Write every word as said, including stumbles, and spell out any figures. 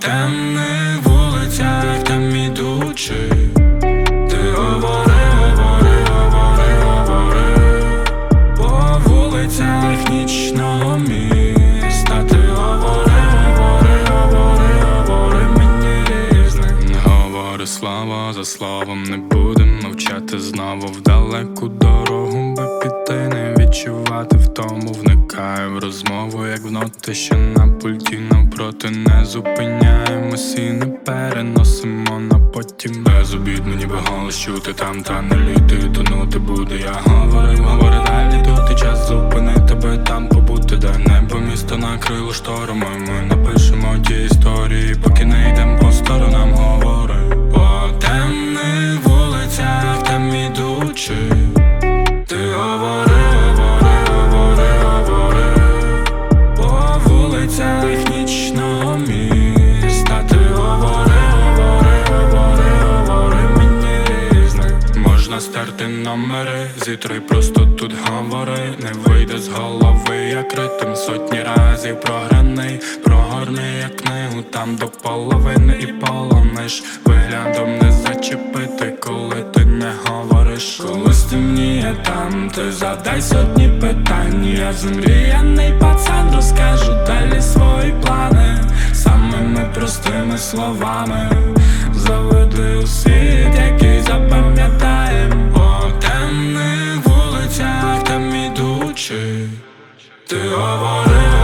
темних вулицях, там ідучи, ти говори, говори, говори, говори по вулицях нічного міста. Ти говори, говори, говори, говори мені різних. Говори слово за словом, не будем мовчати знову. В далеку дорогу би піти, не відчувати втому. Вникаю в розмову, як в ноти, що на пульті навпроти. Не зупиняємось і не переносимо на потім. Безобідно, ніби голос чути там, та не літи, тонути буде. Я говорив, говори далі, тут і час зупинити би там, побути, де небо місто накрило шторами. Ми напишемо ті історії, поки не йдем по сторонам. Говори по темних вулицях, там ідучи, ти говори, говори, говори, говори по вулицях нічного міста. Ти говори, говори, говори, говори мені різних. Можна стерти номери, зітри просто тут говори. Не вийде з голови, як ритм сотні разів програний. Прогорни як книгу там до половини і полониш. Виглядом не зачепити, коли ти не говориш. Коли стемніє там, ти задай сотні питань. Я замріяний пацан, розкажу далі свої плани самими простими словами. Заведи у світ, який запам'ятаєм. По темних вулицях, там ідучи, ти говори.